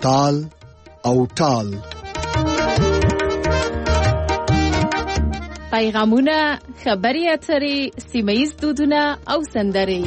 تال او ټال. پیغامونه، خبري اترې، سیمه‌ییز دودونه او سندرې.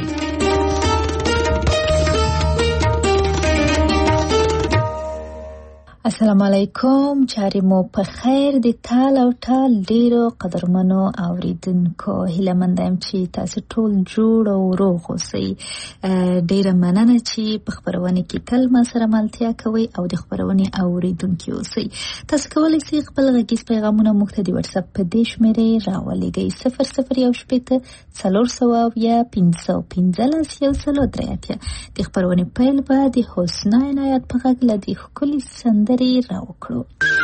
السلام علیکم، چارې مو په خیر د تال او ټال ډیرو قدرمنو اوریدونکو. هیله مند یم چې تاسو ټول جوړ او روغ اوسئ. ډیره مننه چې په خبرونه کې تل ما سره ملتیا کوئ او د خبرونه اوریدونکو اوسئ. تاسو کولی شئ خپل غږیز پیغامونه موږ ته د واتس اپ په دې شمیرې راولېږئ 0018 د خبرونه پیل به د حسنا عنایت په غږ له دې ښکلي سندرې راوکړو.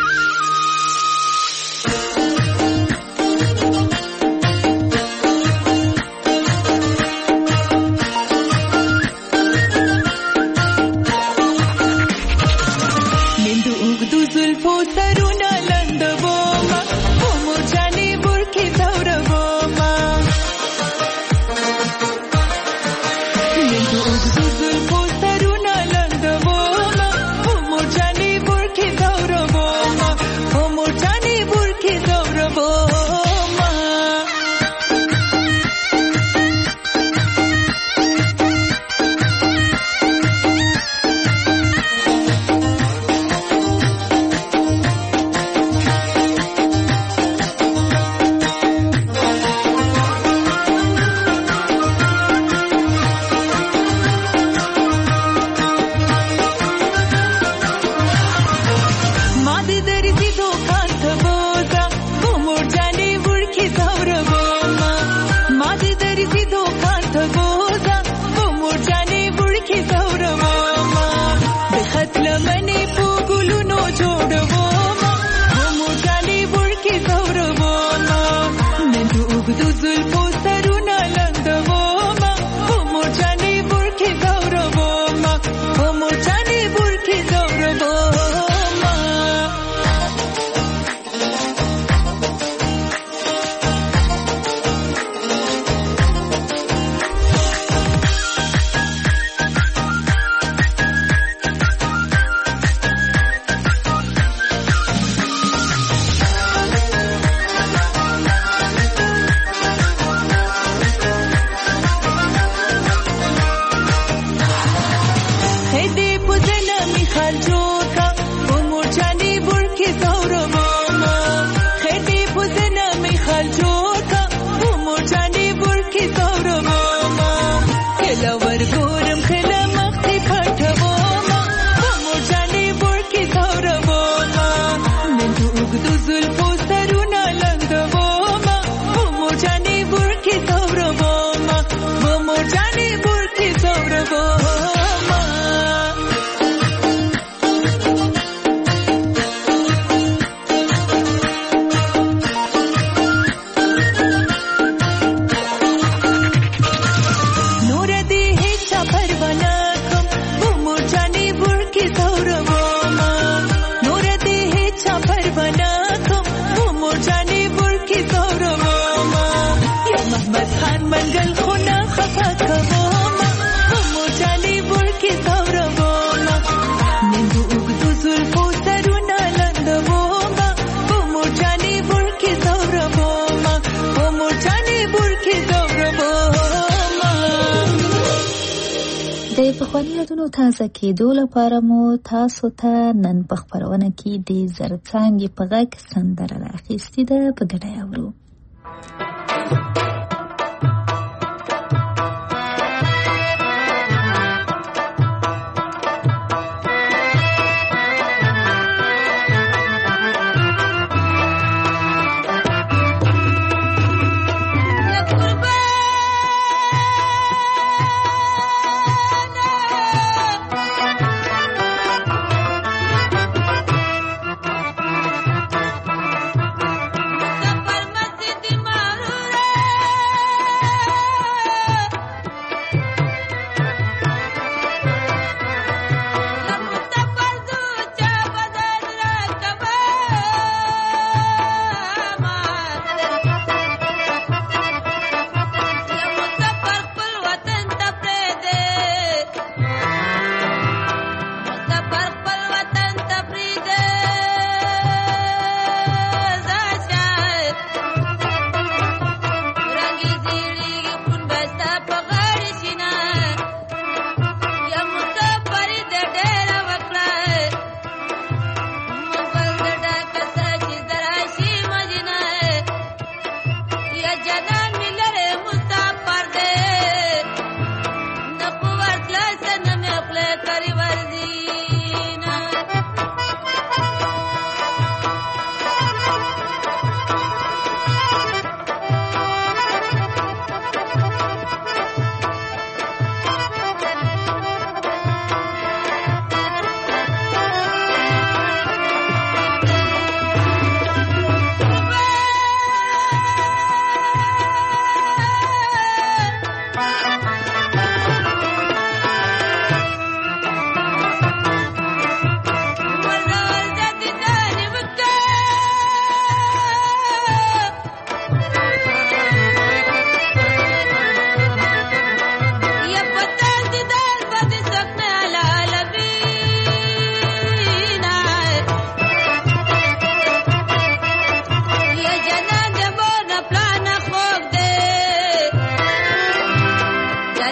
تازه کېدو لپاره مو تاسو ته نن په خبرونه کې د زرڅانګې په غږ سندره راخیستې ده، په ګډه یې اورو. Sapar masjid marure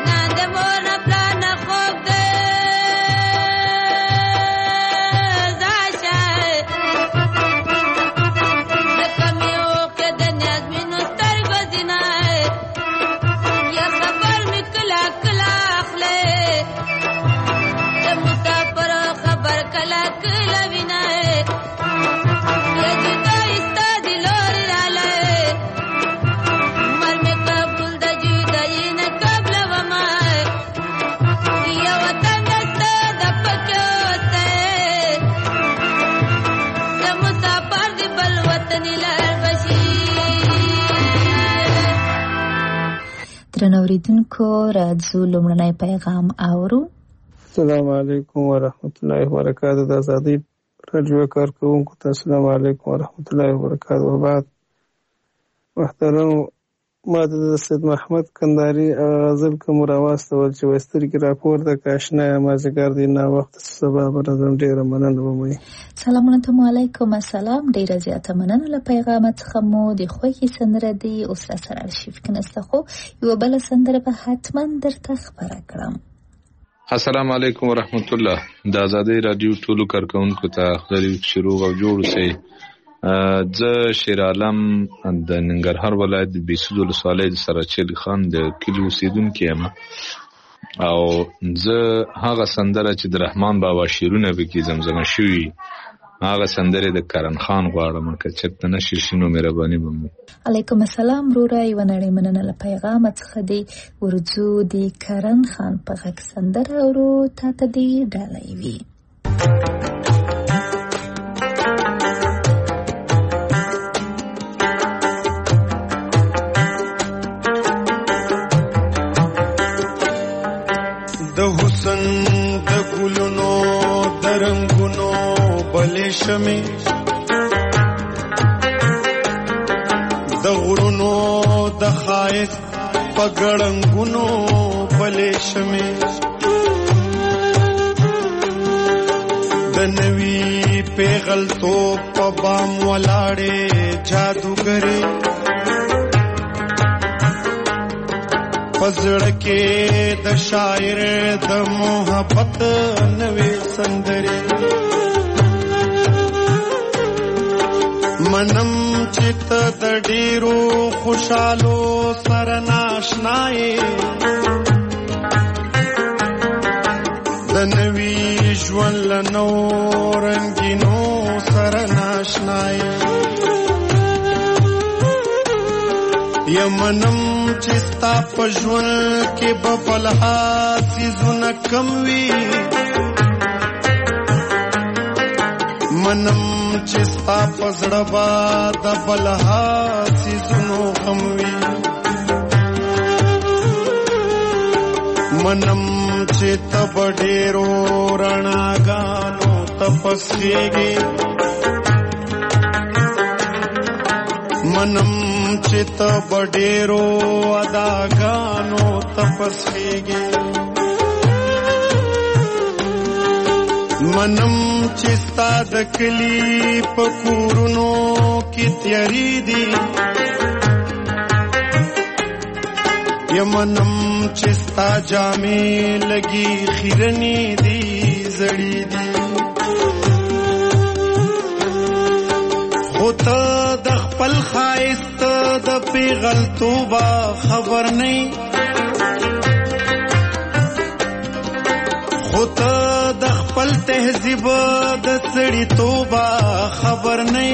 درنوریدونکو راځو لومړنی پیغام اورو. السلام علیکم ورحمت الله وبرکاته. د آزادۍ رادیو کارکونکو ته السلام علیکم ورحمت الله وبرکاته. وبعد محترم ما د سید محمد کندهاري غزل کوم راواستول چې وسترګې راپورته کاشنا مازیګر دی نه وخت سبا برازم ډیره مننه ومه. سلامونه علیکم. السلام. ډیره زیاته مننه له پیغام څخه مو د خوږی سندره دی او سره archive کنسته خو یو بل سندره به حتما درته خبره کړم. السلام علیکم ورحمت الله. د آزادۍ رادیو ټولو کارکونکو ته خدای شروع او جوړ سي. زه شیر عالم د ننګرهار ولایت د بیسود ولسوالۍ د سراچل خان د کلی اوسیدونکی یم او زه هغه سندره چې د رحمان بابا شیرونه پکې زمزمه شوي هغه سندره د کرن خان غواړم که چېرته نشي شنو مهرباني به. علیکم السلام وروره. یوه نړۍ مننه له پیغامه څخه دی. ورځو د کرن خان په غږ سندره اورو. تا ته دې ډالۍ وي. د حسن د ګلونو د رنگونو بلې شمې د غرونو د ښایست په ګړنګونو بلې شمې د نوي پیغلتوب په بام ولاړې جادوګرې پزړه کې د شاعر د محبت نوې سندرې منم چې ته د ډېرو خوشالو سره ناشنایې د نوي ژوند له نو رنګینو سره ناشنایې یمنم چې ستا په ژوند کې به بلها څیزونه کم وي منم چې ستا په زړه به د بلها څیزونو غم وي منم چې ته به ډېرو رڼاګانو تپسېږې منم چې ته بډېرو اداګانو تپسېږې منم چې ستا د کلي په کورونو کې تیارې دي یمنم چې ستا جامې لګي خیرنې دي زړې دي خو ته د خپل ښایست د پیغلتوبه خبر نه خو ته د خپل تهذیب د سړیتوبه خبر نه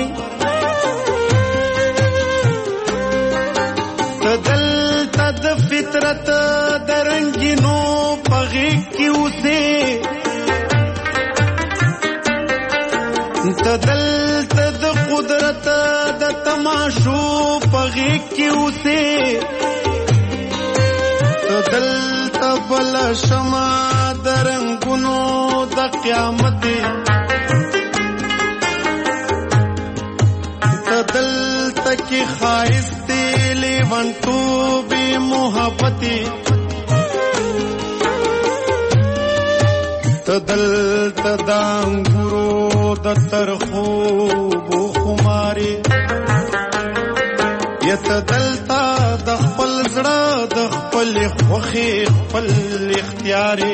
ته دلته د فطرت د رنګینو په غېږ کې اوسې ته دلته د قدرت د تماشو په غېږ کې اوسې ته دلته بله شمع د رنګونو د قیامت ته دلته کې ښایست لیونتوبې محبت ته دلته د انګورو د ترخو بو خمارې یا ته دلته د خپل زړه د خپل خپل خوخي خپل اختیاري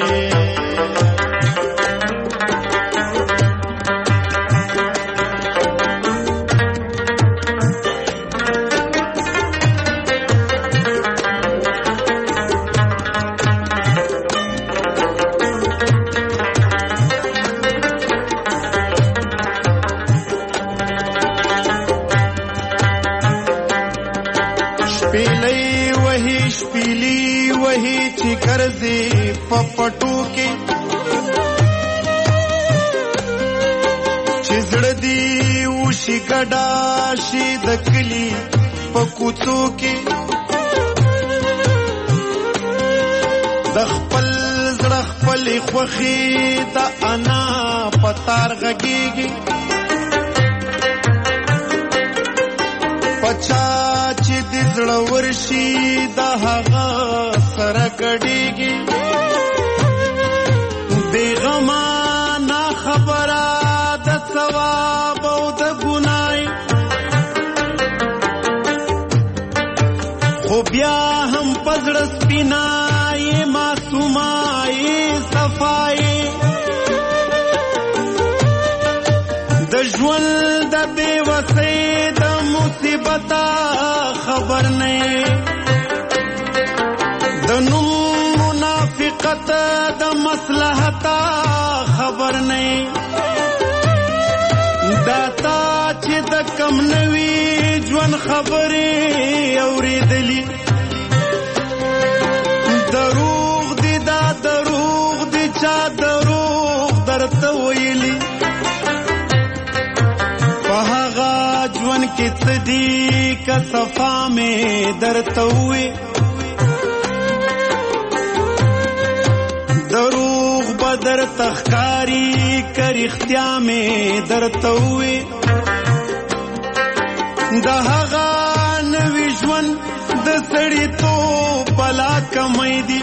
کرزی پپټو کې چزړ دی وشي ګډا شي د کلی پکوڅو کې د خپل زړه خپل خوخي د انا پتار غږیږي پچا چې د زړه ورشي د هغه سره کډیږي بیغما نا خبره د ثواب او د ګناي خو بیا هم پزړه سپینای معصومای صفای د ژوند د بیوسۍ د مصیبت خبر نه د نوم منافقت د مصلحت خبر نه داتا چې د کم نوي ژوند خبرې اورېدلې دروغ دي دا دروغ دي چا دروغ درته ویلي په هغه ژوند کې څه دي که صفا مې درته ووي دروغ بدر تخکاری کر اختیا میں درتوی دا هغه نوی ژوند د سړی تو بلا کمای دی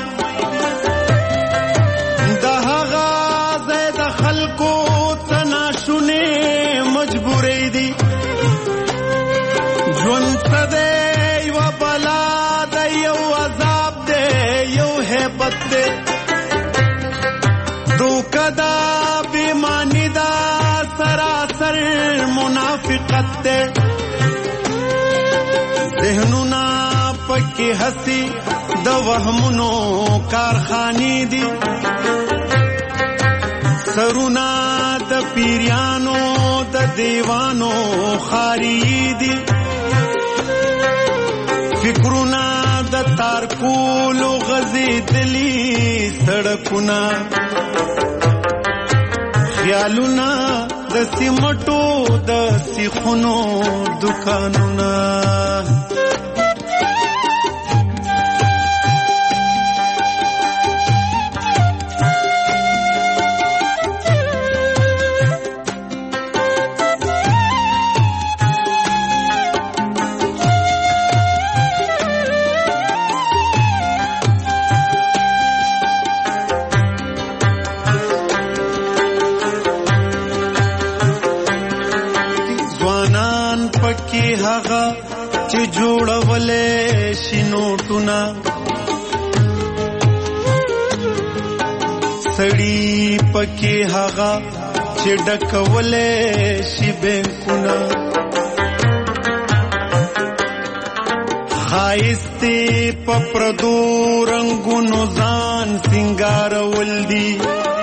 دا هغه زید خلکو تنا شونه مجبوری دی ژوند سده یو بلا د یو عذاب دی یو هیبت دی دوکدا بیمانی دا سراسر منافقت دے ذہنونا پکی ہسی دا وہمونو کارخانی دی سرونا دا پیریانو دا دیوانو خاری دی فکرونا دا تارکولو غزی دلی سڑکونا خیالونا د سیمټو د سیخونو دکانونا هغه چې جوړولې شینوټونه سړی پکې هغه چې ډکولې شي بینکونه خایستې په پردو رنگونو ځان سنگارول دي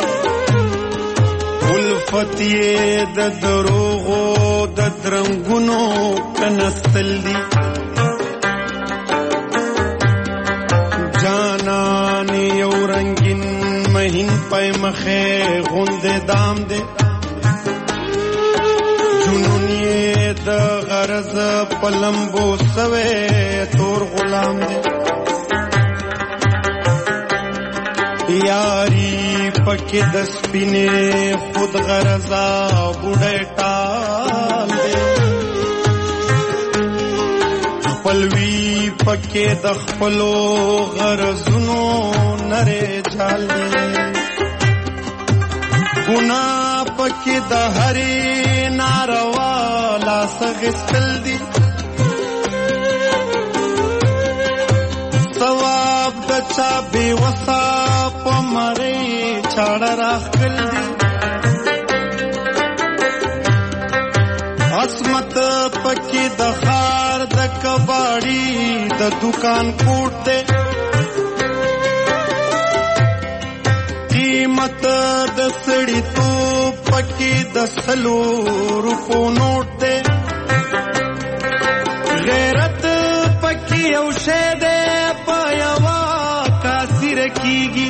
الفتیه د دروغو د درنګونو کنستل دي جانان یو رنگین مهین پای مخه غوند دام دے جنونیه د غرض پلمبو سوے تور غلام دے یاری پکی د سپینې خود غرضا بوډۍ ټال دے خپلوي پکی د خپلو غرضونو نره جال دے گناہ پکی د هرې ناروا لاس غسل دي سوا چا بے وسا پمرے چاڑا راخل دی عصمت پکی دخار د کباڑی د دکان کوٹ دے قیمت د سڑی تو پکی د سلو روپو نوٹ دے غیرت پکی او شیدے پایوا کاسی رکیگی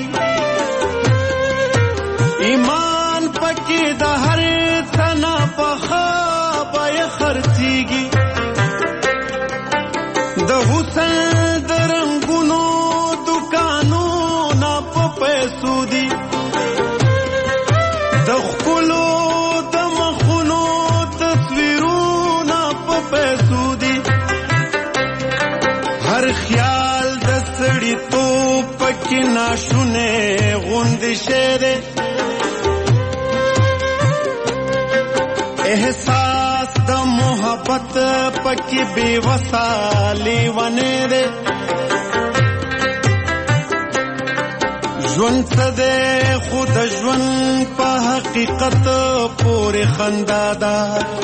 ایمان پکی د ہر سنا پخا بای خرچیگی د حسن د رنگونو دکانو نا په پیسو دی د خپلو د مخونو تصویرونه په پیسو دی هر خیال د سړی تو پکې ناشونه غوندې شعر احساس د محبت پکې بے وسالی ونه دے ژوند څه دی خود ژوند په حقیقت پورې خندا ده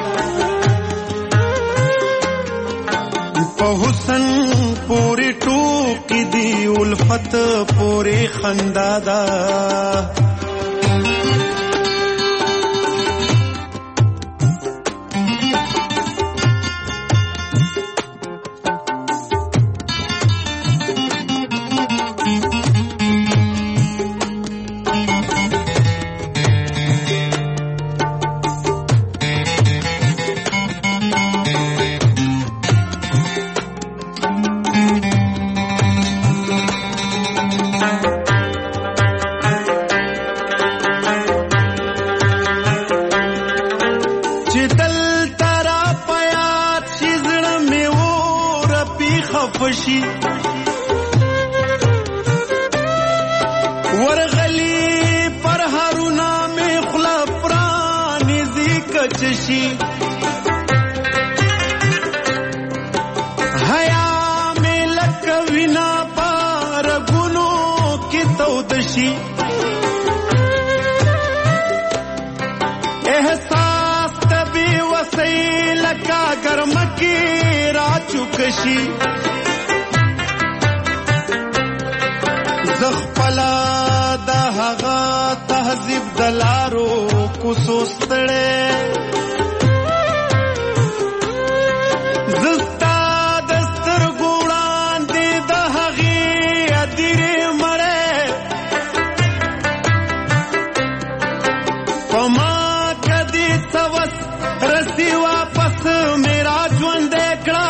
په حسن پورې ټوکې دی الفت پورې خندا ده ورغلی پر هارونا میں خلا پرانی زیکچشی حیا میں لکوینا پار گنو کی تودشی احساس تبی وسیل کا گرمکی را چکشی زخپلا دا هغه تهذیب دلارو کوسوستړې زستا دستر ګوړان دي د هغه ادیره مړې پما کدي څوس رسی واپس میرا ژوند کړه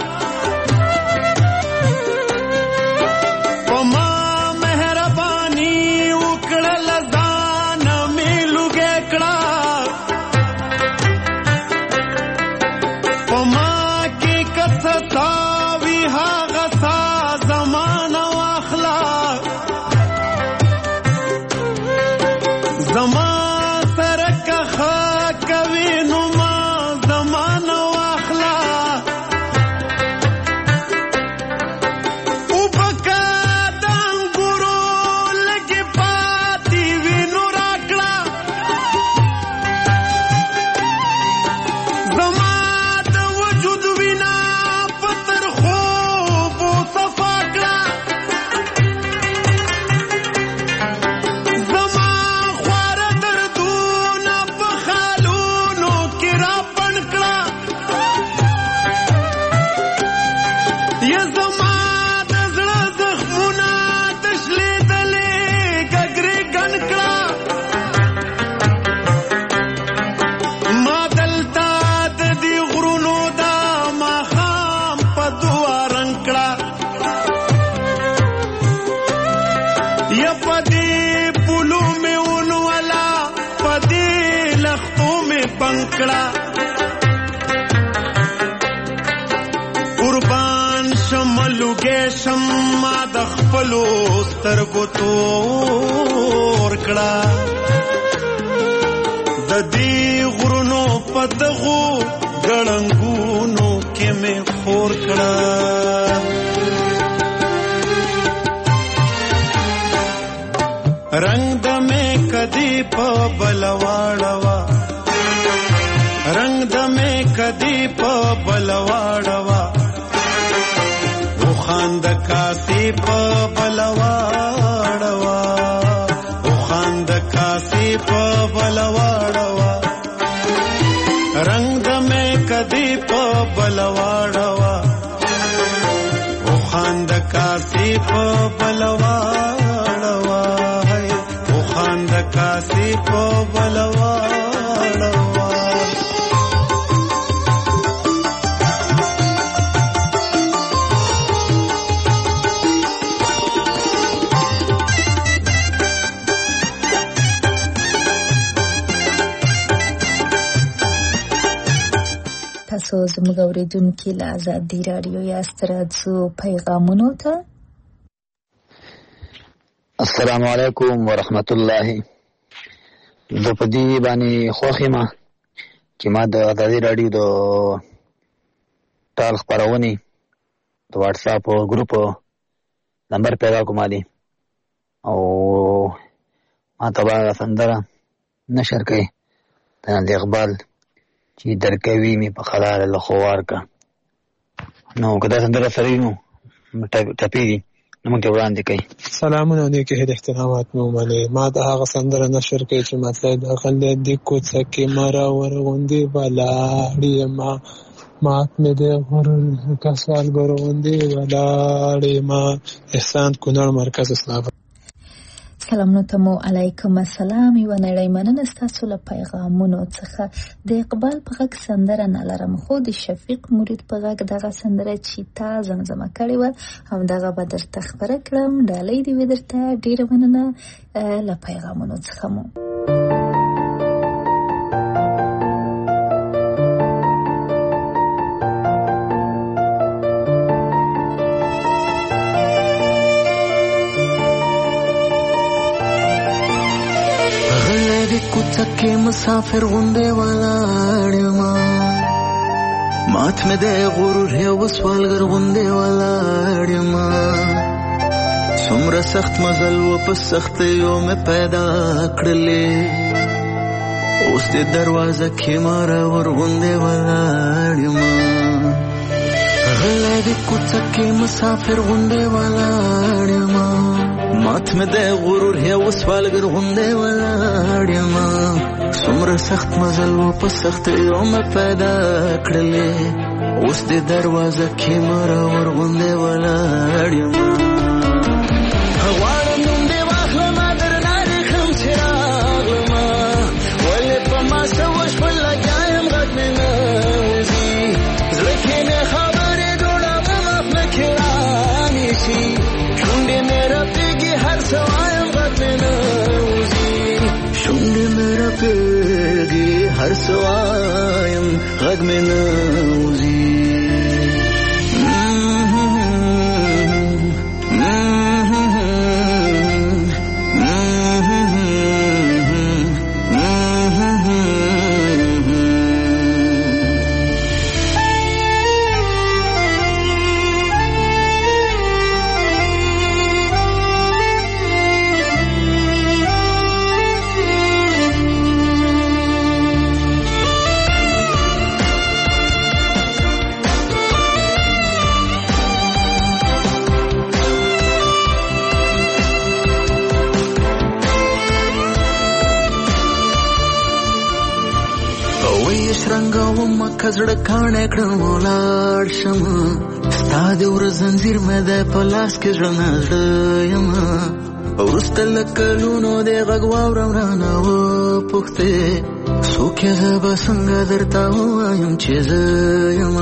قربان شملوګې شمع د خپلو سترګو تور کړه د دې غرونو په دغو ګړنګونو کې مې خور کړه رنگ د مې کدی په بلواړوا رنگ د مې کدی په بلواړوا او خاند کاسی په بلواړوا او خاند کاسی په بلواړوا رنگ د مې کدی په بلواړوا او خاند کاسی په بلواړوا او خاند کاسی په بلواړوا تاسو زموږ اوریدونکي له ازادي راډیو یاست، راځو پیغامونو ته. السلام علیکم ورحمت الله. زه په دې باندې خوښ یم چې ما د ازادي راډیو د ټال خپرونې د واتساپ ګروپ نمبر پیدا کوم دي او ما ته به سندره نشر کوي د اقبال چې درکوي مې په خلال له خوار کا نو که دا سندره سره نو ټپي دي نو موږ ته وړاندې کوي. سلامونه نیکه هیله احترامات مې ومنئ. ما د هغه سندره نشر کوي چې مطلب د غلې د کوڅه کې مرا ورغوندې ولاړې ما مات مې د غرور کسوال ګروندې ولاړې ما. احسان کونړ مرکز اسلام. سلامونه ته مو علیکم السلام. یو نړۍ مننه ستاسو له پیغامونو څخه. د اقبال په غږ سندره نه لرم، خو د شفیق مرید په غږ دغه سندره چې تا زمزمه کړې وه همدغه به درته خپره کړم. ډالۍ دې وي درته. ډېره مننه له پیغامونو څخه مو. کوڅه کې مسافر غوندې ولاړما مات مې د غرور یو سوالګر غوندې ولاړما. څومره سخت مزل و په سختیو مې پیدا کړلې اوس دې دروازه کې ماره ور غوندې ولاړما. غلی د کوڅه کې مسافر غوندې ولاړما مات مې د غرور یو سوالګر غوندې ولاړما. څومره سخت مزل و په سختیو مې پیدا کړلې اوس دې دروازه کې ماره ور غوندې ولاړما. غواړم نوم دې واخلمه درنه ریښم چې راغلمه ولې په ما څه وشول لګیا یم غږ مې نه وځي زړه کې مې خبرې جوړوم افله کې رانیسي شونډې مې رپېږي هر څه وایم غږ مې نه وځي شونډې مې رپېږي هر څه وایم غږ مې نه وځي. کزړه کاڼه کړم ولاړ شم ستا د ور زنځیر مې د په لاس کې ژوند یم وروسته له کلونو د غږ واورم رانه وپوښتې څوک یې زه به څنګه درته ووایم چې زه یم.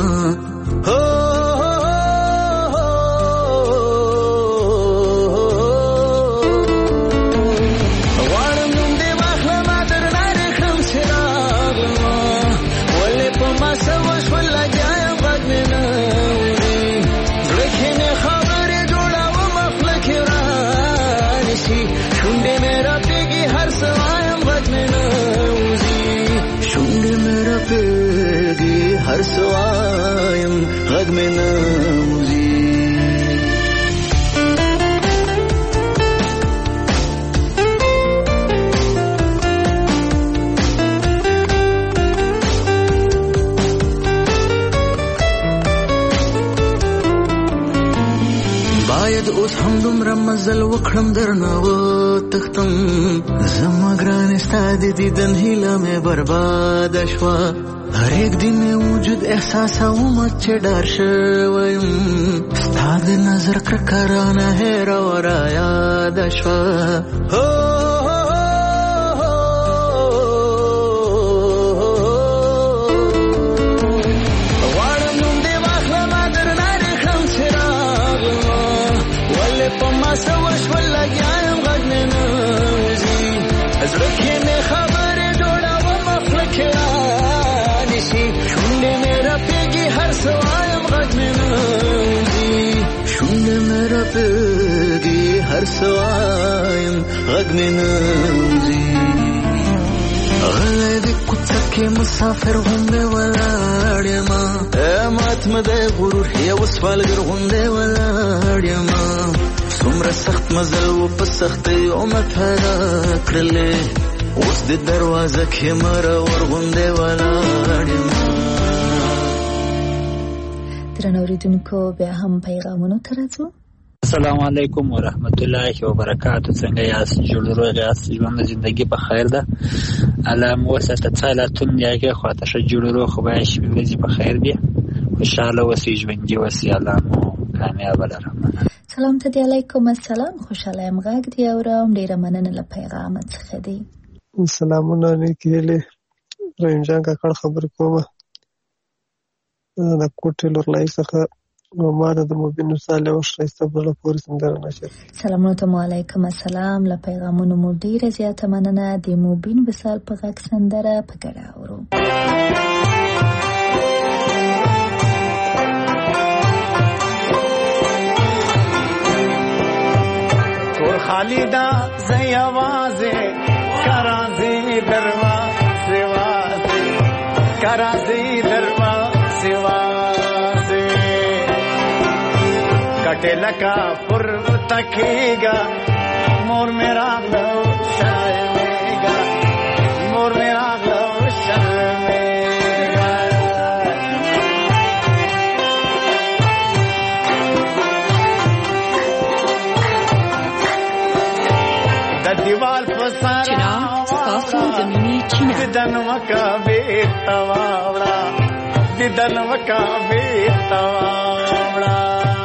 هر سوایم غږ مې نه وځي. وکړم درنه و تختم زما ګرانې ستا د دیدن هیله مې برباد شوه هر یک دن وجود احساسوم چې ډار شویم ستا د نظر کرکه رانه هېره و رایاد شوه هر سوایم غږ مې نوځي غلی د کوڅه کې مسافر غوندې ولاړ یمه مات مه دی غرور یو سوالګر غوندې ولاړ یمه څومره سخت مزل و په سختیو مې پیدا کړلې اوس د دروازه کې مرور غوندې ولاړ یمه. درنو اوریدونکو بیا هم پیغامونو ته راځو. السلام علیکم ورحمت الله وبرکاتو. څنګه یاست؟ جوړ روغ یاست؟ ژوند زندگی په خیر ده؟ علام وسط سالتون یاګه خاطر جوړ روغ خو به شي ورځي په خیر دی خوشاله وسی ژوندۍ وسی علام کامیاب لرم. سلام ته دی علیکم السلام خوشاله ام غږ دی اورم ډیره مننه له پیغام څخه دی. سلامونه نیکیله رنجان کا کړ خبر کومه د کوټې لور لای څخه نو ما د مبین صالح او شایسته بل پورې سندره نشر. سلام علیکم السلام له پیغامونو مو ډیره زیاته مننه د مبین وصال په غږ سندره په ګډه اورو. کور خالیدا زې आवाजه کرازي دروا سوازه کرازي دروا سوازه کټه لکا پر تکیگا مور میرا لو شایمېگا مور میرا لو شایمېگا د دیوال په سارا تاسو د مینې چینه ددن وکا بیتا واوړه ددن وکا بیتا واوړه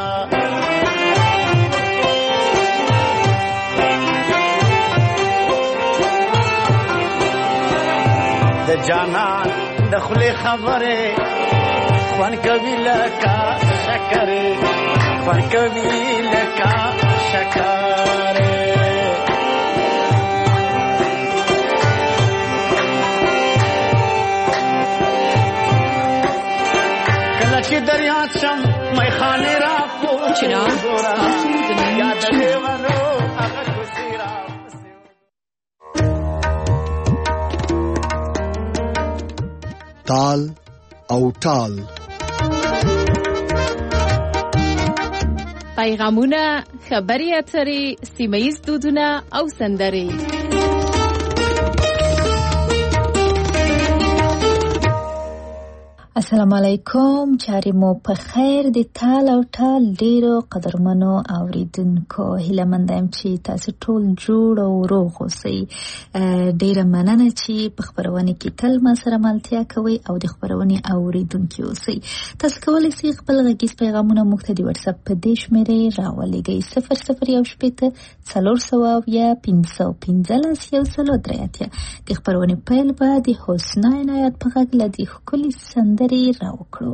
د جانان د خلی خبره خوان کوي لکا شکره خوان کوي لکا شکره کله چې دریات شم مې خانه را پوچنا تاسو د یاد دیوانو هغه کوسیرا تال او ټال پیغامونه خبري اترې سیمه‌ییز دودونه او سندرې. السلام علیکم چاري مو په خیر د تال او ټال ډیرو قدرمنو اوریدونکو هیله مندم چې تاسو ټول جوړ او روغ اوسئ. ډیره مننه چې په خبرونه کې تل ما سره ملتیا کوي او د خبرونه اوریدونکو اوسئ. تاسو کولی شئ خپل غږیز پیغامونه موږ ته د واتس اپ په دې شمیرې راولېږئ 0018 د خبرونه پیل به د حسنا عنایت په غږ لدی ښکلي سندرې راوکړو.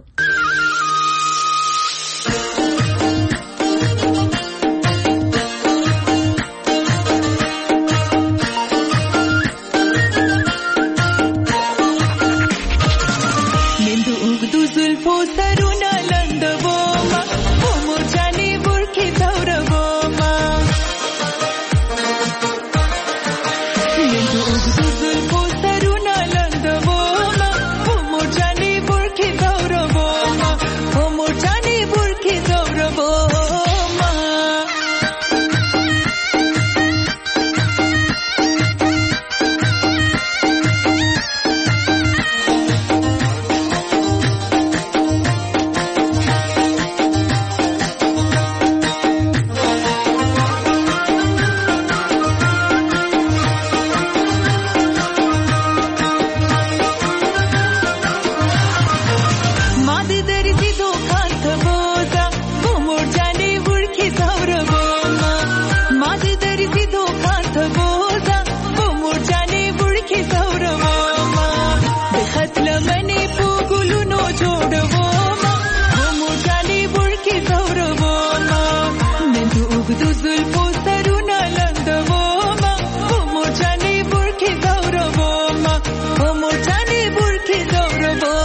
اوږدو زلفو سرونه لنډومه په موټانې برکې ځورومه په موټانې برکې ځورومه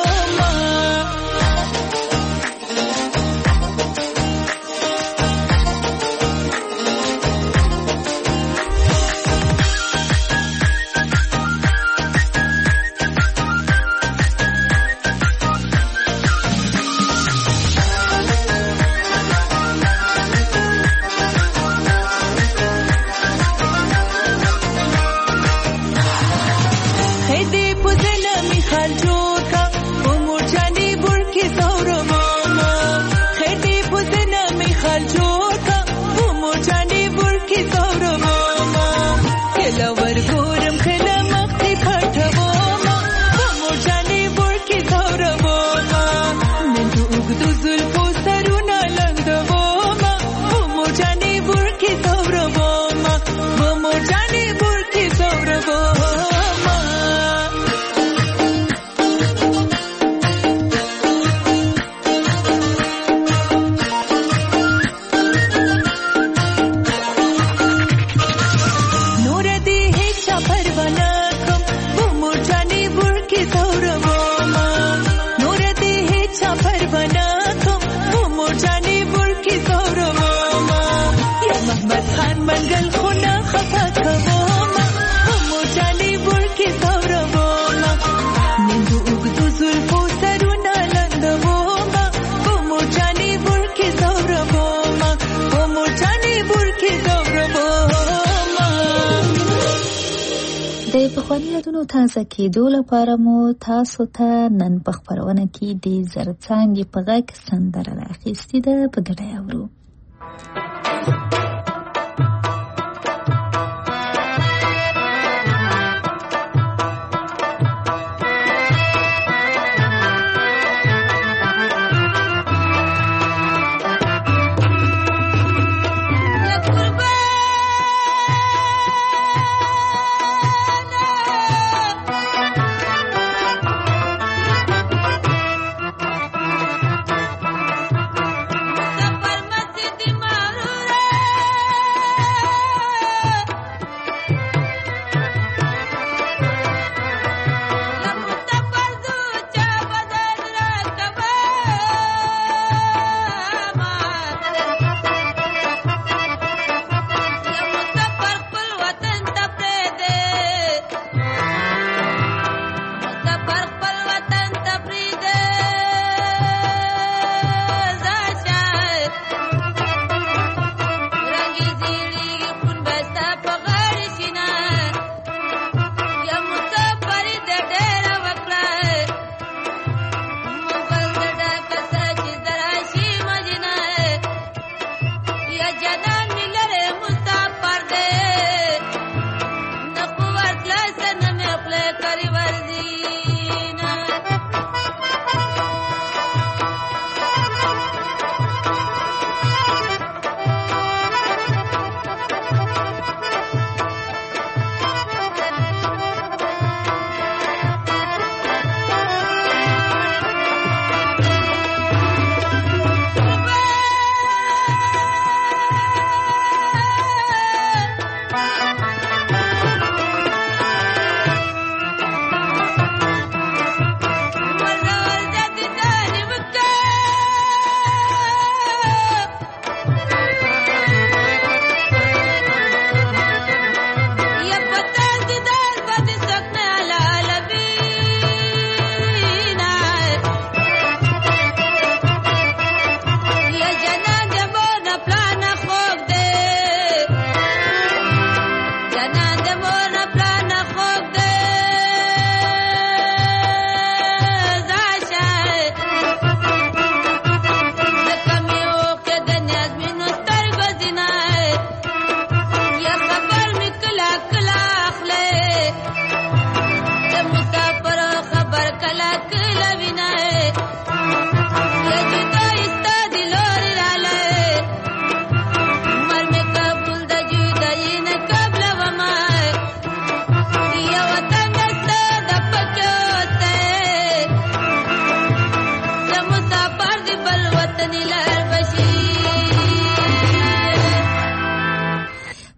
تازه کېدو لپاره مو تاسو ته نن په خپرونه کې د زرڅانګې په غږ سندره راخیستې ده، په ګډه یې اورو. Sapar masjid di Marure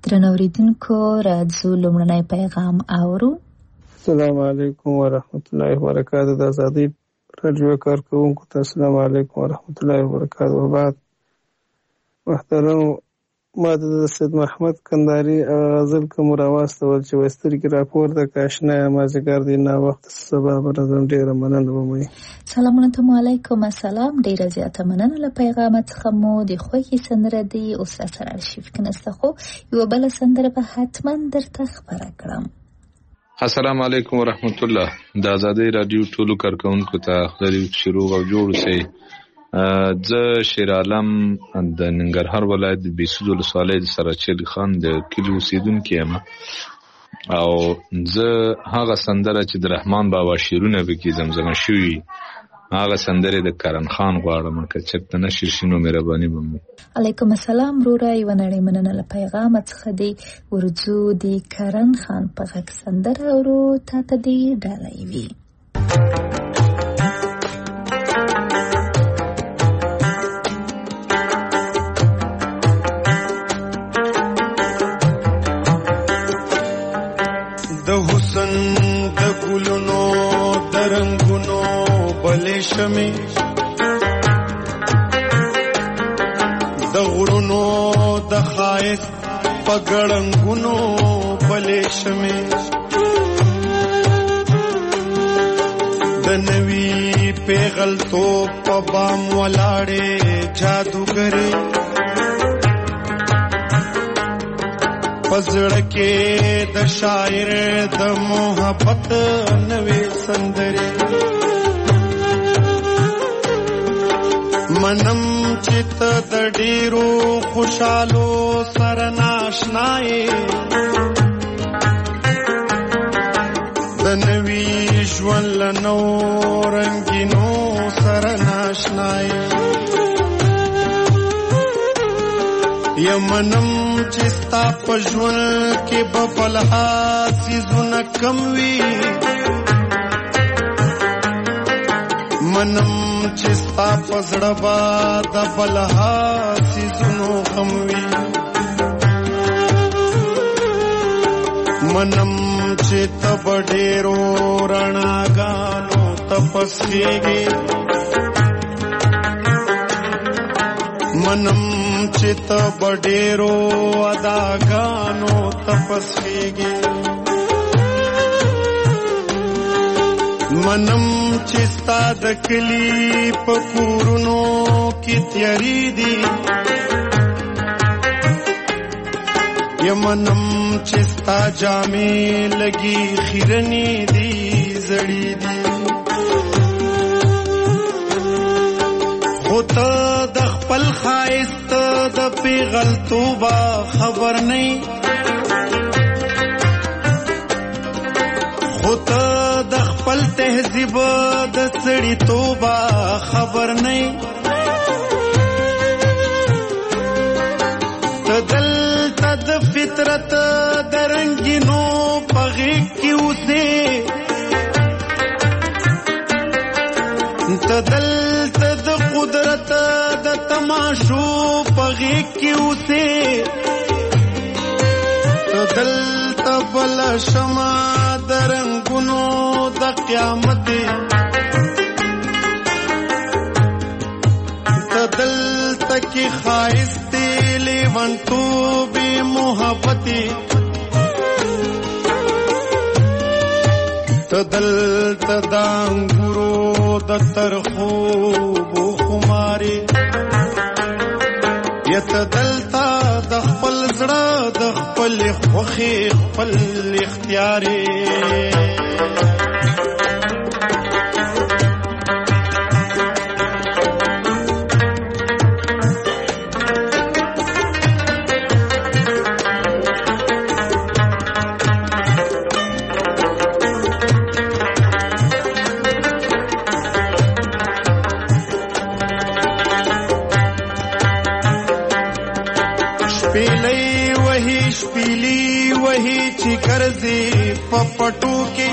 درنوریدونکو راځو لومړنی پیغام اورو. السلام علیکم ورحمت الله وبرکاته. د آزادۍ رادیو کارکونکو ته السلام علیکم ورحمت الله وبرکاته. وبعد محترم ما د سید محمد کندهاري غزل کوم راواستول چې وستر کې راپور د کاشنا مازیګر دی نه وخت سبا برازم ډیره مننه ومه. سلامونه علیکم. السلام. ډیره زیاته مننه له پیغام څخه مو د خوږی سندره دی او سره ارشیف کنسته خو یو بل سندره به حتما درته خبره کړم. السلام علیکم ورحمت الله. د آزادۍ رادیو ټولو کارکونکو ته خدای شروع او جوړ سي. زه شیر عالم د ننګرهار ولایت د بیسود ولسوالۍ د سراچل خان د کلی اوسیدونکی یم او زه هغه سندره چې د رحمان بابا شیرونه پکې زمزمه شوي هغه سندره د کرن خان غواړم که چېرته نشي شنو مهرباني به. علیکم السلام رورا یو نړۍ مننه له پیغام څخه دی ورځو د کرن خان په غږ سندره ورو ته دی ډالۍ وی. شمه د غړونو د خایس پګړنګونو بلې شمه د نوی پیغل تو په بام ولاړې جادوګرې پزړه کې د شاعر د محبت نوې سندرې منم چت د ډیرو خوشالو سره ناشنای د نوی ژوند لنو رنگینو سره ناشنای یمنم چستا په ژوند کې ببلها سيزونه کم وی منم چستا پزړه با د بلها سيزونو خموي منم چې تب ډېرو رڼاګانو تپسېږي منم چې تب ډېرو اداګانو تپسېږي منم چې ستا د کلی په کورونو کې تیاری دي یمنم چې ستا جامې لګي خیرنی دي زړې دي خو ته د خپل ښایست د پیغلتوبه خبر نه خو ته د خپل تهذیب د سړی توبه خبر نه تدلته د فطرت د رنگینو پغې کې اوسې تدلته د قدرت د تماشو پغې کې اوسې تدلته بل شمع درنګونو د قیامت تدلته کې خایست لیوان تو به محبت تدلته د انګورو د ترخو بو خماري یتدلته د خپل زړه د خپل خوخي خپل اختیاري کرزی پپټو کې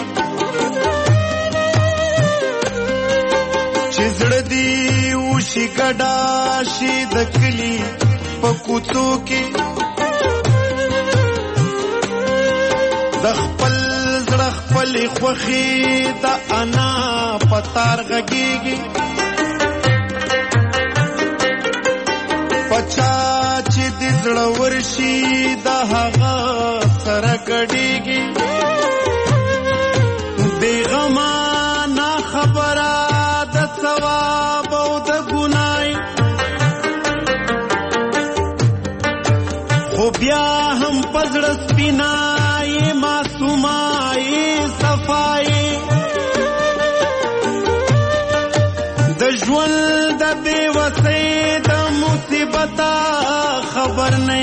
چزړ دی وشي ګډا شي د کلی په کوڅو کې د خپل زړه خپل خوخي د انا پتار غږیږي پچا چې د زړه ورشي د هغه سره ګډیږي بیغما نا خبره د ثواب او د ګناي خو بیا هم پزړه سپینای معصومای صفای د ژوند د بے وسۍ د مصیبت خبر نه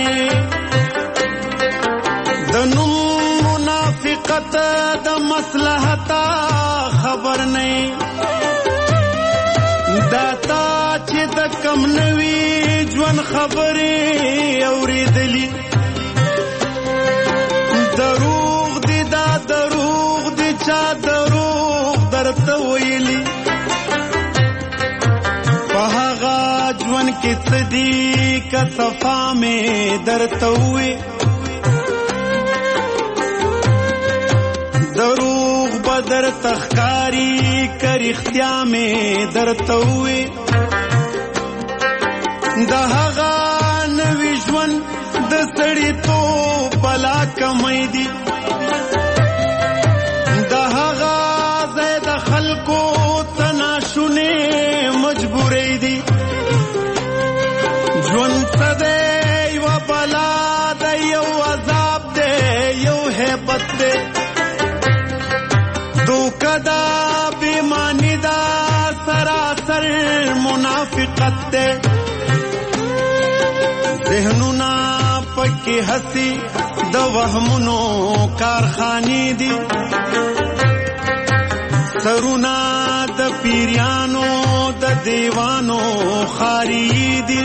د نوم منافقت د مصلحت خبر نه داتا چې د کم نوي ژوند خبرې اورېدلې دروغ دي دا دروغ دي چا دروغ درته ویلي په هغه ژوند کې څه دي که صفا مې درته ووي دروغ به درته ښکاري که رښتیا مې درته ووي د هغه نوي ژوند د سړیتوب بلا کمی دي د هغه ځای د خلکو څه ناشونې مجبورۍ دي ژوند څه دی یوه بلا دی یو عذاب دی یو هیبت دی دوکه دا بېماني دا سراسر منافقت دی ذهنونه پکې هسي د وهمونو کارخانې دي سرونه د پیریانو د دیوانو خاري دي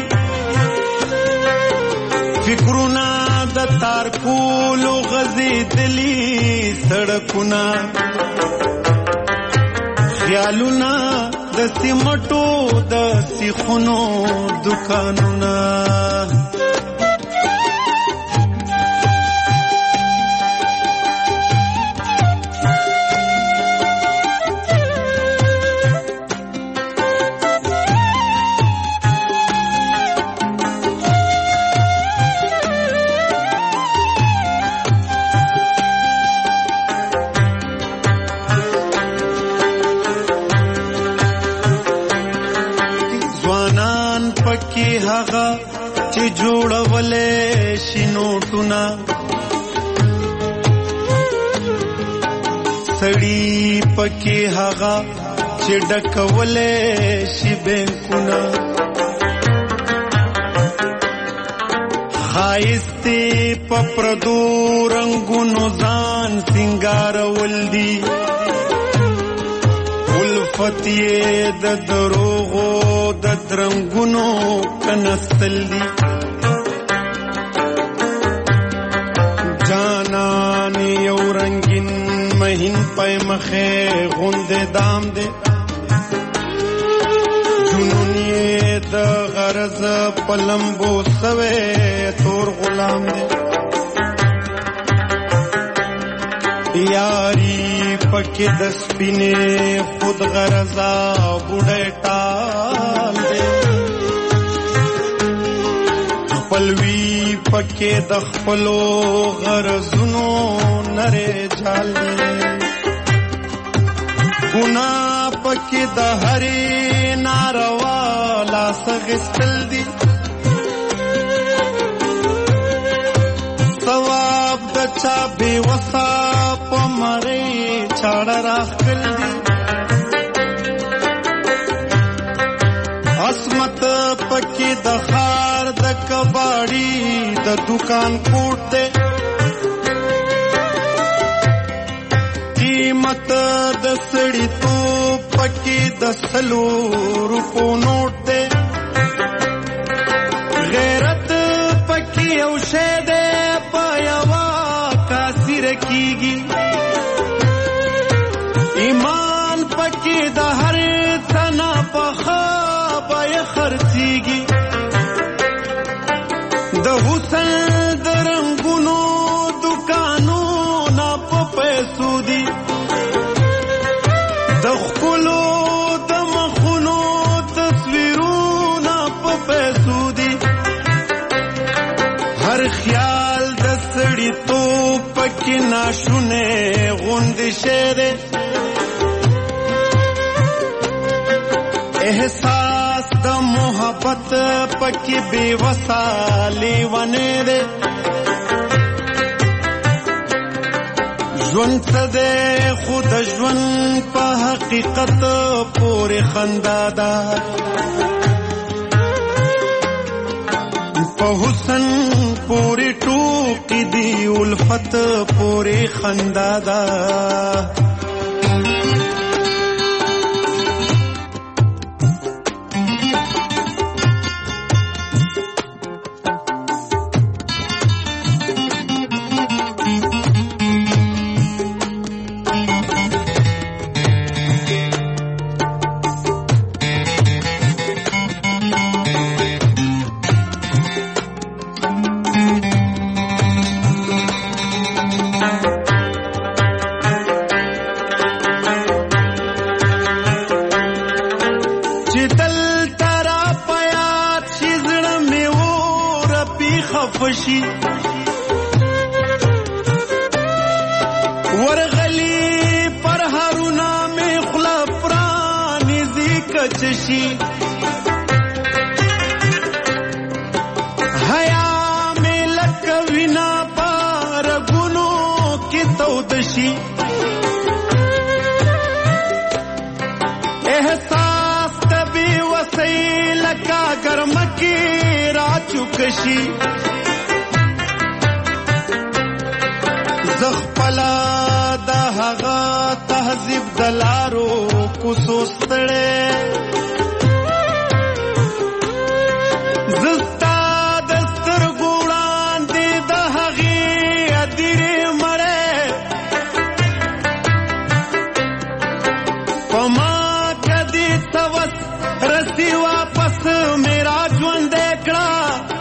فکرونه د تارکولو غځېدلي سړکونه خیالونه د سیمټو د سیخونو دکانونه هغه چې جوړولې شي نوټونه سړی پکې هغه چې ډکولې شي بینکونه خایستې په پردو رنګونو ځان سینګارول دي الفت یې د دروغو د درنګونو کنستل دي جانان یو رنگین مهین پای مخه غوندې دام دي جنون یې د غرض پلمبو سوې تور غلام دي یاری پکې د سپینې خود غرضا بوډۍ ټال دی خپلوي پکې د خپلو غرضونو نرې جال دی ګناه پکې د هرې ناروا لاس غسل دي ثواب د چا بې وسه په مرۍ چاړه راخکل دي عصمت پکې د ښار د کباړي د دکان کوټ دی قیمت د سړیتوب پکې د 100 روپو نوټ دی غیرت پکې یو شی دی په یوه کاسي رکیږي ایمان پکې د هر څه په ښه بیه خرڅیږي د حسن د رنګونو دکانونه ناشونه غوندې شعر احساس د محبت پکې بے وسالي ونه ده ژوند څه ده خود ژوند په حقیقت پورې خندا ده په حسن پورې ټوکې دي الفت پورې خندا ده ورغلی پر هرونا میں خلفرانی زیکچشی حیا میں لکوینا پار گنو کی تودشی احساس تبی وسیل کا گرمکی را چکشی زخپلا د هغه تهذیب دلارو کوسوستړې زستا د سترګو وړاندې د هغې ادیرې مړې په ما کدي توس رسی واپس میرا ژوندې کړه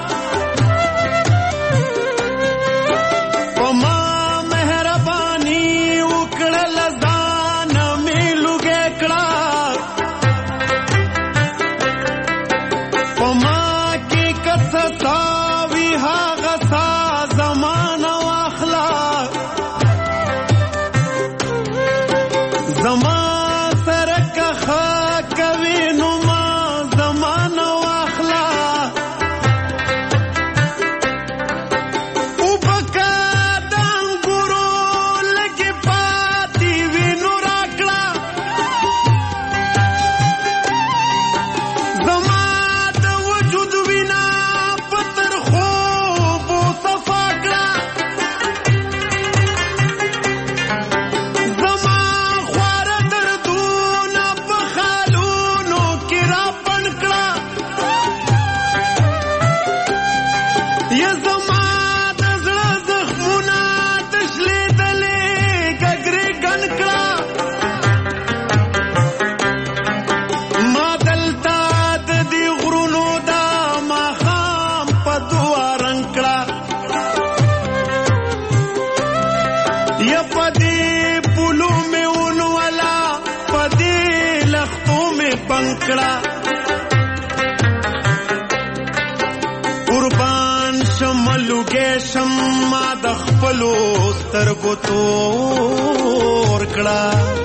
قربان شملوګې شمع د خپلو سترګو تور کړه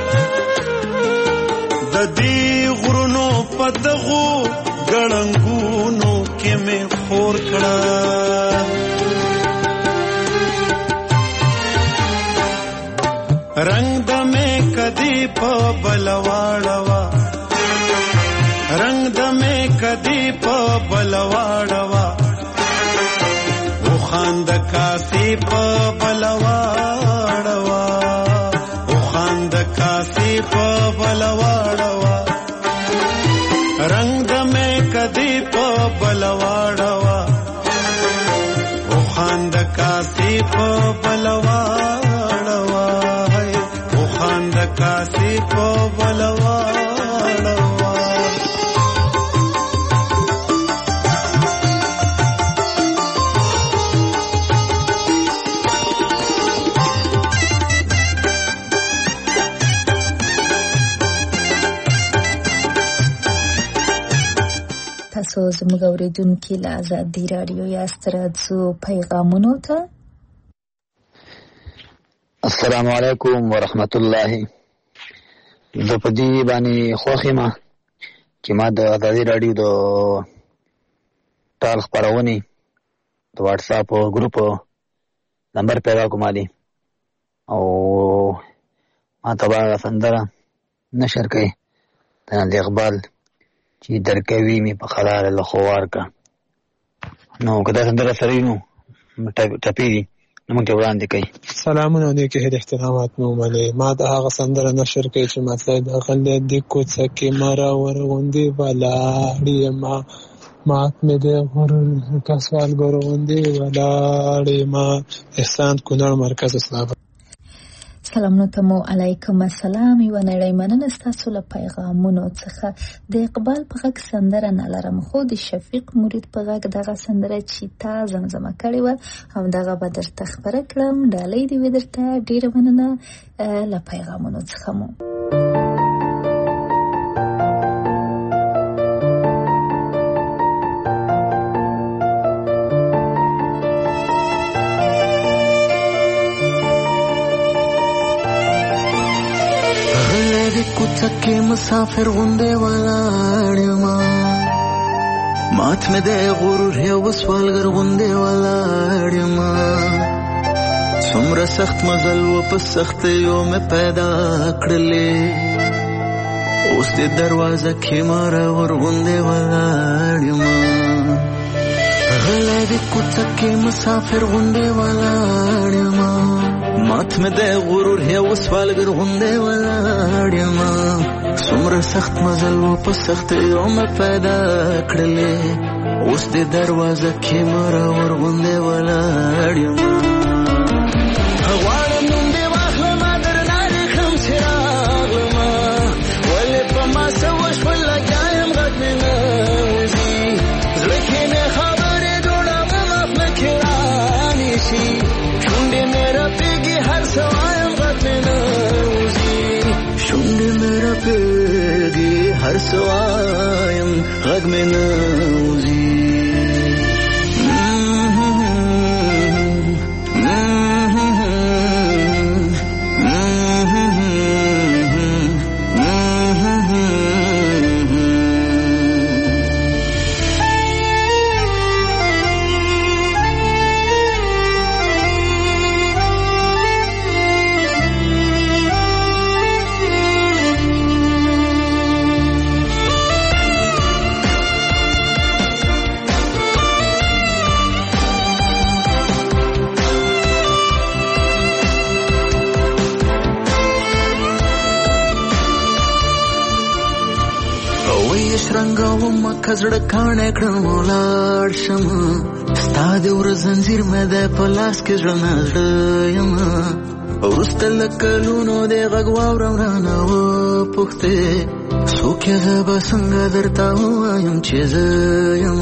د دې غرونو په دغو ګړنګونو کې مې خور کړه رنگ د مې کدي په بلواړوا رنگ د مې کدي په بلواړوا او خاند کاسي په بلواړوا او خاند کاسي په بلواړوا رنگ د مې کدي په بلواړوا او خاند کاسي په بلواړوا او خاند کاسي په بلواړوا تاسو زموږ اوریدونکي له ازادي راډیو یاست، راځو پیغامونو ته. السلام علیکم ورحمت الله. زه په دې باندې خوښ یم چې ما د ازادي راډیو د ټال خپرونې د واتساپ ګروپ نمبر پیدا کومالي او ما ته به سندره نشر کوي د اقبال چې درکوي مې په قرار له خوار کا نو که دا سندره سره نو ټپي نو موږ ته وړاندې کوي. سلامونه نیکه هد احترامات مو منه. ما د هغه سندره نشر کوي چې مطلب د غلې د کوڅه کې مرا ورغوندې ولاړې ما مات مې د غرور کسوال ګروندې ولاړې ما. احسان کونړ مرکز اسلام. سلامونه تمو علیکم السلام. یو نړۍ مننه ستاسو له پیغامونو څخه. د اقبال په غږ سندره نه لرم خو د شفیق مرید په غږ دغه سندره چې تا زمزمه کړې وه هم دغه به درته خپره کړم. ډالۍ دې وي درته. ډېره مننه له پیغامونو څخه مو. کوڅه مسافر غوندې ولاړ ما مات مې د غرور یو سوالګر غوندې ولاړ ما. څومره سخت مزل و په سختیو مې پیدا کړلې اوس دې دروازه کې ماره ور غوندې ولاړ ما. غلی د کوڅه کې مسافر غوندې ولاړ ما مات مې د غرور یو سوالګر غوندې ولاړ ما. څومره سخت مزل و په سختیو مې پیدا کړلې اوس دې دروازه کې ماره ور غوندې ولاړ ما. غواړم نوم دې واخلمه درنه ریښم چې راغلمه ولې په ما څه وشول لګیا یم غږ مې نه وځي زړه کې مې خبرې جوړوم افله کې رانیسي شونډې مې رپېږي هر څه وایم غږ مې نه وځي شونډې مې رپېږي هر څه وایم غږ مې نه وځي. کزړه کاڼه کړم ولاړ شم ستا د ور زنځیر مې د په لاس کې زړه نه زړه یم وروسته له کلونو د غږ واورم رانه وپوښتې څوک یې زه به څنګه درته ووایم چې زه یم.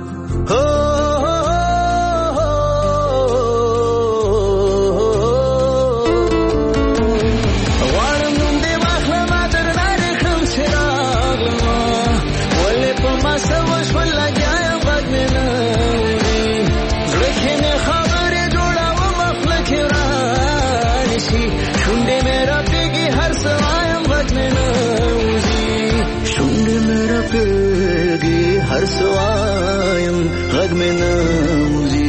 هر سوایم غږ مې نه وځي.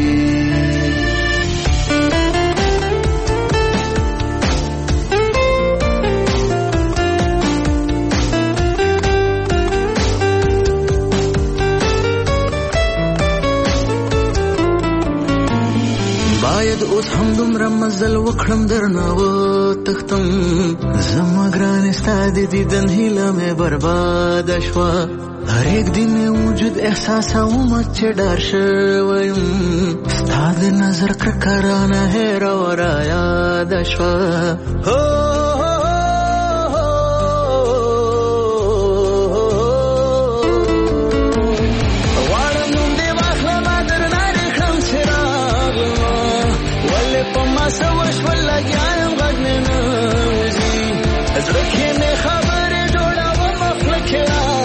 باید اوس هم دومره مزل وکړم درنه وتښتم زما ګرانې ستا د دیدن هیله مې برباده شوه. هر یک دی مې وجود احساسوم چې ډار شوی یم ستا د نظر کرکه رانه هېره و رایاده شوه. غواړم نوم دې واخلمه درنه ریښم چې راغلمه ولې په ما څه وشول لګیا یم غږ مې نه وځي زړه کې مې خبرې جوړوم افله کې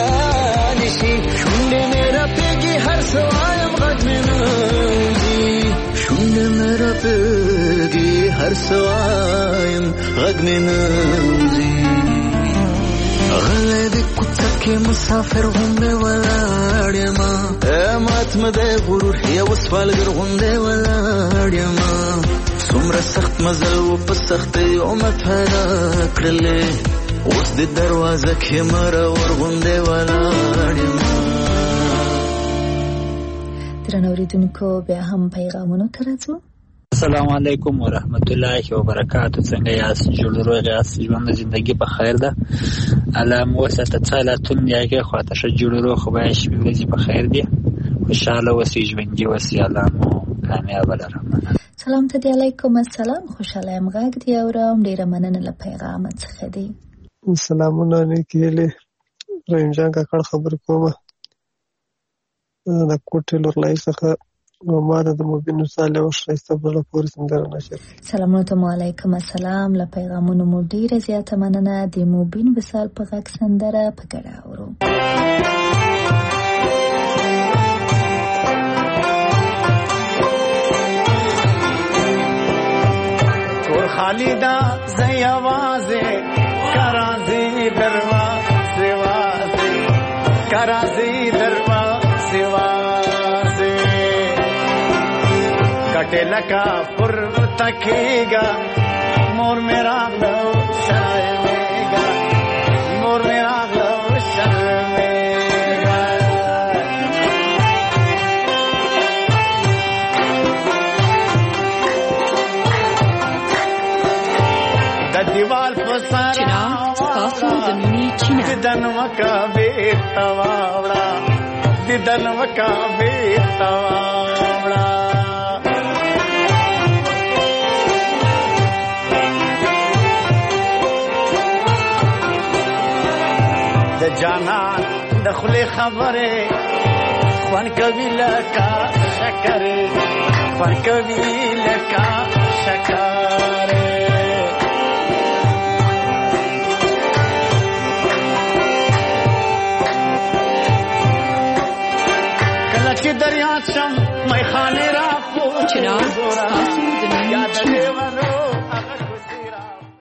شونډې مې رپېږي هر څه وایم غږ مې نه وځي شونډې مې رپېږي هر څه وایم غږ مې نه وځي غلی د کوڅه کې مسافر غوندې ولاړ یمه مات مه دی غرور یو سفالګر غوندې ولاړ یمه څومره سخت مزل و په سختیو مه پیدا کړلې اوس د دروازه کې مرور غوندې ولاړ یمه. درنو اوریدونکو بیا هم پیغامونو ته راځو. السلام علیکم ورحمت الله وبرکاتو. څنګه یاست؟ جوړ روغ یاست؟ ژوند زندگی په خیر ده. علام وسته سالتون یاګه خاطر ش جوړ روغ خو به شپې ورځې په خیر دي. خوشاله اوسئ، ژوندۍ اوسئ. علام کامیاب لرم. سلام ته دی. علیکم السلام. خوشاله یم. غږ دی اورم. ډیره مننه له پیغام څخه دی. سلامونه نیکیلې رنجان کاکړ خبر کومه د کوټې لورلای څخه ما د مبین صالح او شایسته بل پورې سندره نشر. سلامونه علیکم السلام. له پیغامونو مو ډیره زیاته مننه. د مبین وصال په غږ سندره په ګډه اورو. کور خالیدا زی آوازه کرازی دروازه وازه کرازی دروازه وازه کټه لکا پر تکیگا مور میرا لو شرمېگا مور میرا لو شرمېگا د دیوال په سارا تاسو د مینې چینه ددن وکا بیتا واوړه ددن وکا بیتا واوړه د جانان د خلی خبره خوان کوي لکا شکر خوان کوي لکا شکر